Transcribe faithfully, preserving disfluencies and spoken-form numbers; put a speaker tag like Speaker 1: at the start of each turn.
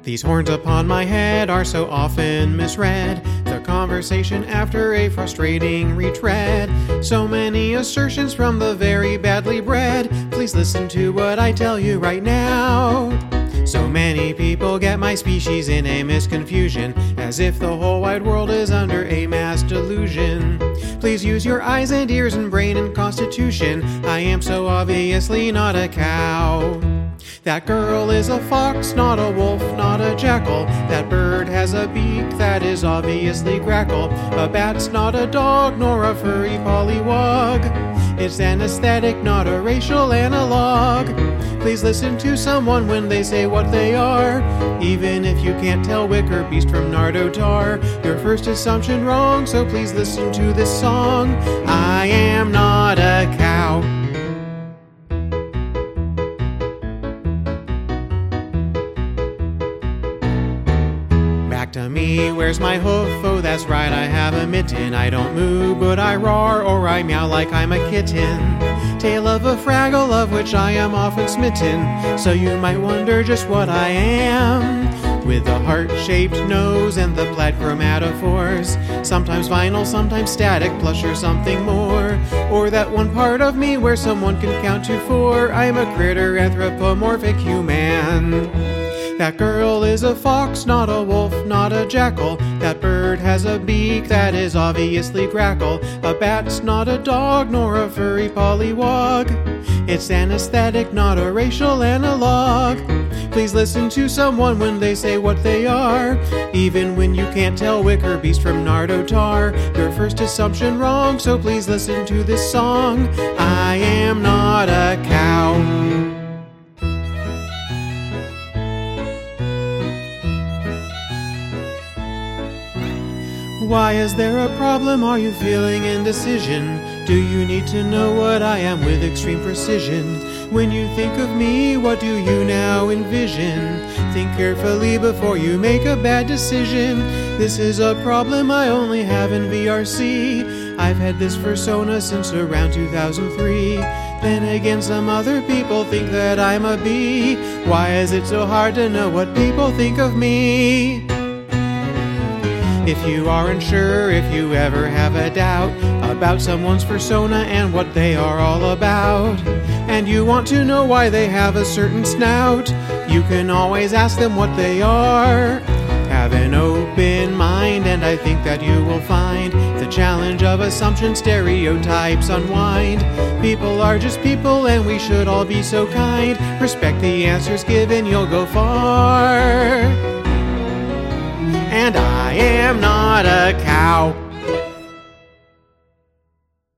Speaker 1: These horns upon my head are so often misread, the conversation after a frustrating retread. So many assertions from the very badly bred. Please listen to what I tell you right now. So many people get my species in a misconfusion, as if the whole wide world is under a mass delusion. Please use your eyes and ears and brain and constitution. I am so obviously not a cow. That girl is a fox, not a wolf, not a jackal. That bird has a beak that is obviously grackle. A bat's not a dog, nor a furry pollywog. It's an aesthetic, not a racial analog. Please listen to someone when they say what they are. Even if you can't tell Wicker Beast from Nardo Tar, your first assumption wrong, so please listen to this song. I am not a cow. Back to me, where's my hoof? Oh, that's right, I have a mitten. I don't moo, but I roar, or I meow like I'm a kitten. Tale of a Fraggle, of which I am often smitten. So you might wonder just what I am. With a heart-shaped nose and the plaid chromatophores. Sometimes vinyl, sometimes static, plus you're something more. Or that one part of me where someone can count to four. I'm a critter, anthropomorphic human. That girl is a fox, not a wolf, not a jackal. That bird has a beak that is obviously grackle. A bat's not a dog, nor a furry pollywog. It's an aesthetic, not a racial analog. Please listen to someone when they say what they are. Even when you can't tell Wicker Beast from Nardo Tar, your first assumption wrong, so please listen to this song. I am not a cow. Why is there a problem? Are you feeling indecision? Do you need to know what I am with extreme precision? When you think of me, what do you now envision? Think carefully before you make a bad decision. This is a problem I only have in V R C. I've had this persona since around two thousand three. Then again, some other people think that I'm a bee. Why is it so hard to know what people think of me? If you aren't sure, if you ever have a doubt about someone's persona and what they are all about, and you want to know why they have a certain snout, you can always ask them what they are. Have an open mind, and I think that you will find the challenge of assumption stereotypes unwind. People are just people, and we should all be so kind. Respect the answers given, you'll go far. And I am not a cow.